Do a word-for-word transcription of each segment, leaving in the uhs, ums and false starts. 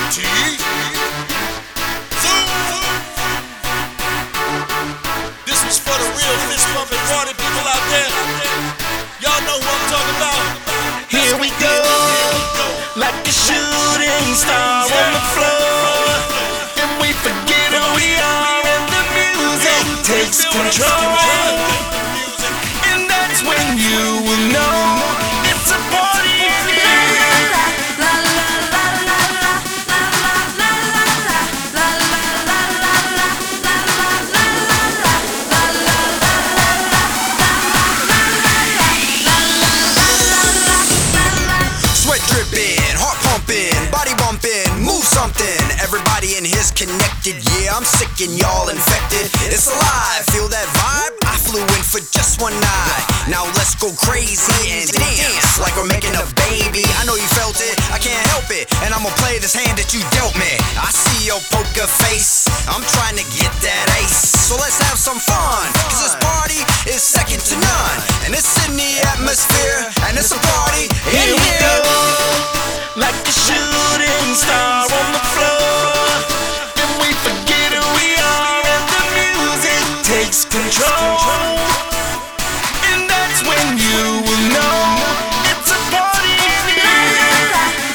T. Zoom. This was for the real fist pumping party people out there. Y'all know who I'm talking about. Here we go, like a shooting star on the floor, and we forget who we are, and the music takes control. And that's when you will know it's a party in here. Sweat dripping, heart pumping, body bumping, move something. Everybody in here's connected, yeah, I'm sick and y'all infected. It's alive, feel that vibe? I flew in for just one night. Now let's go crazy and dance like we're making a baby. I know you felt it, I can't help it, and I'ma play this hand that you dealt me. I see your poker face, I'm trying to get that ace. So let's have some fun, cause this party is second to none. And it's in the atmosphere, and it's a party in Here we here. go, like a shooting star on the floor, and we forget who we are, and the music takes control. And that's when you will know it's a party in here.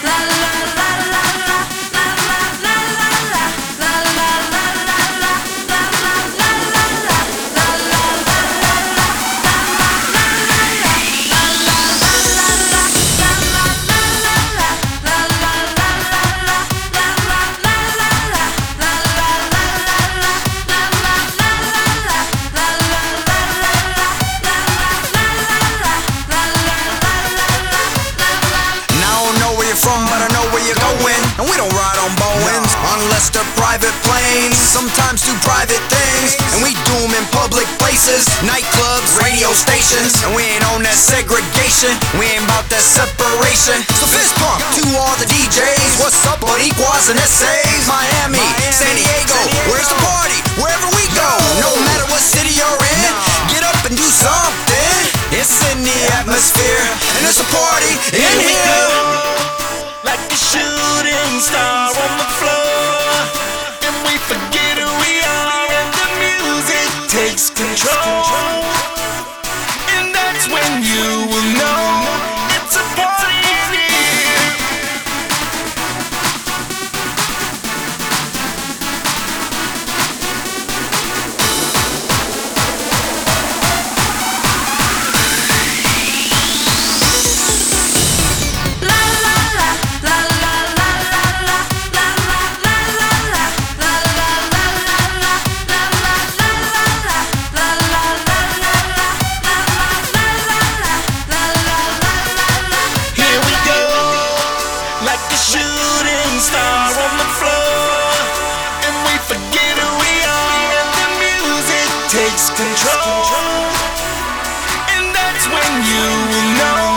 From, but I know where you're going. And we don't ride on Boeings, unless they're private planes. Sometimes do private things, and we do them in public places, nightclubs, radio stations. And we ain't on that segregation, we ain't about that separation. So fist pump to all the D Js. What's up, Boricuas and S As? Miami, San Diego, where's the party? Wherever we go, no matter what city you're in, get up and do something. It's in the atmosphere, and it's a party in Here we here. go, like a shooting star on the floor, and we forget who we are, and the music takes control. And that's when you will know it's a party in here. Shooting star on the floor, and we forget who we are, and the music takes control. And that's when you will know